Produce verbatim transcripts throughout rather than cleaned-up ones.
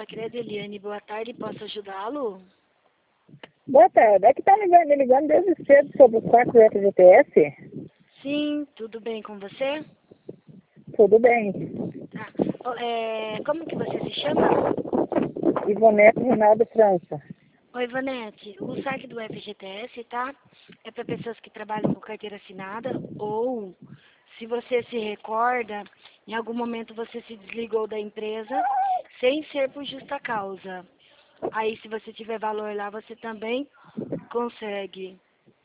Tancredo Eliane, boa tarde, posso ajudá-lo? Boa tarde. É que tá ligando, me ligando desde cedo sobre os quatro F G T S? Sim, tudo bem com você? Tudo bem. Tá. Ó, é, como que você se chama? Ivonete Rinaldo França. Oi, Vanete, o saque do F G T S, tá? É para pessoas que trabalham com carteira assinada ou, se você se recorda, em algum momento você se desligou da empresa sem ser por justa causa. Aí, se você tiver valor lá, você também consegue.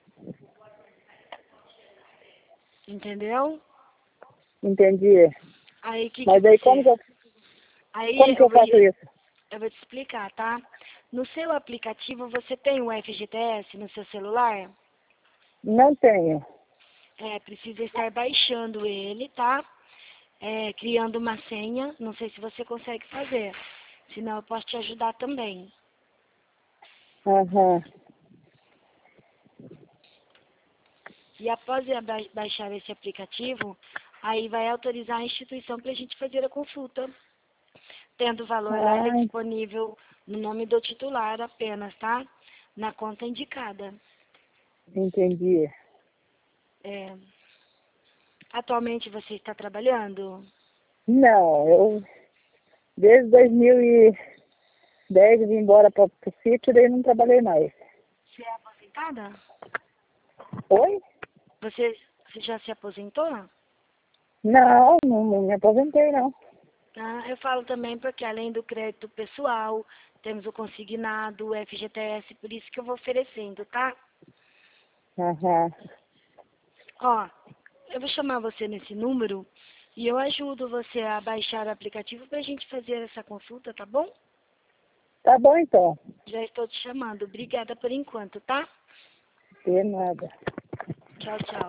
Entendeu? Entendi. Aí, que que Mas aí como você... que eu, como Aí, que eu eu vou, faço isso? eu vou te explicar, tá? No seu aplicativo, você tem o F G T S no seu celular? Não tenho. É, precisa estar baixando ele, tá? É, criando uma senha. Não sei se você consegue fazer. Senão eu posso te ajudar também. Aham. E após eu ba- baixar esse aplicativo, aí vai autorizar a instituição para a gente fazer a consulta. Tendo o valor lá, ele é Ah, disponível no nome do titular apenas, tá? Na conta indicada. entendi. É, atualmente você está trabalhando? Não, eu desde dois mil e dez vim embora para o sítio, daí não trabalhei mais. Você é aposentada? Oi? Você, você já se aposentou? Não, não, não me aposentei não. Ah, eu falo também porque além do crédito pessoal, temos o consignado, o F G T S, por isso que eu vou oferecendo, tá? Aham. Ó, eu vou chamar você nesse número e eu ajudo você a baixar o aplicativo pra gente fazer essa consulta, tá bom? Tá bom então. Já estou te chamando. Obrigada por enquanto, tá? De nada. Tchau, tchau.